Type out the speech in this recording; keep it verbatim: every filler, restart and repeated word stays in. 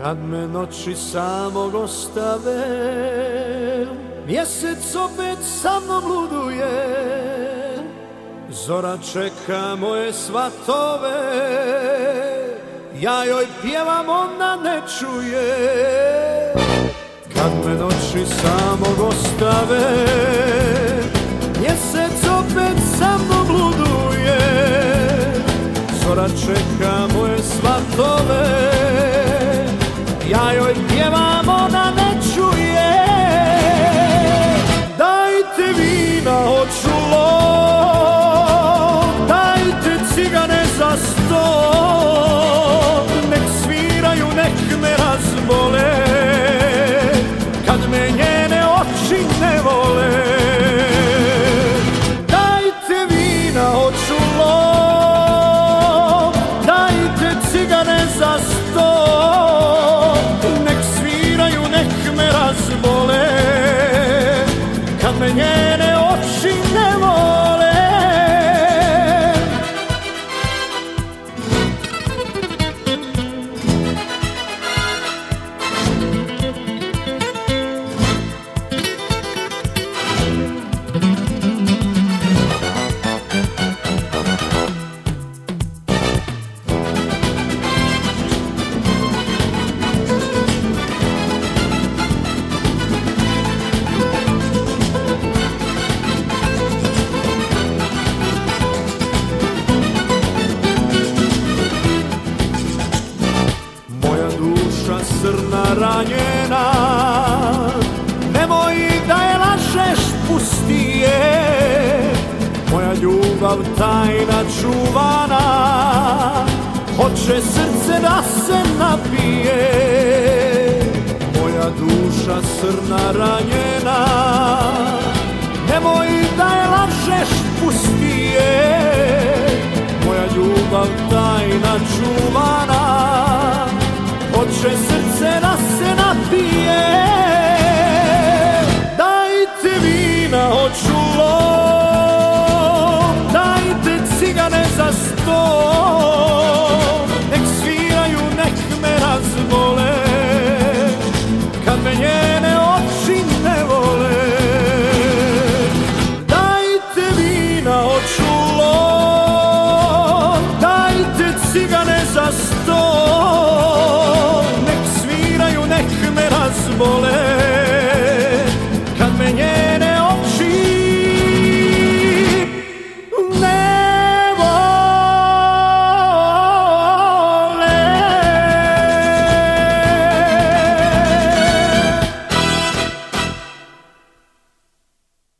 Kad me noći samog ostave, mjesec opet sa mnom luduje, zora čeka moje svatove, ja joj pjevam, ona ne čuje. Kad me noći samog ostave, mjesec opet sa mnom luduje, zora čeka moje svatove, ja joj pjevam, ona ne čuje. Dajte vina, hoću lov, dajte cigane za sto, nek sviraju, nek me razbole, kad me njene oči ne vole. Dajte vina, hoću lov, dajte cigane za sto, kad me njene oči ne vole. Srna ranjena, nemoj da je lažeš, pusti je. Moja ljubav tajna čuvana, hoće srce da se napije. Moja duša srna ranjena, nemoj da je lažeš, pusti je. Moja ljubav tajna čuvana,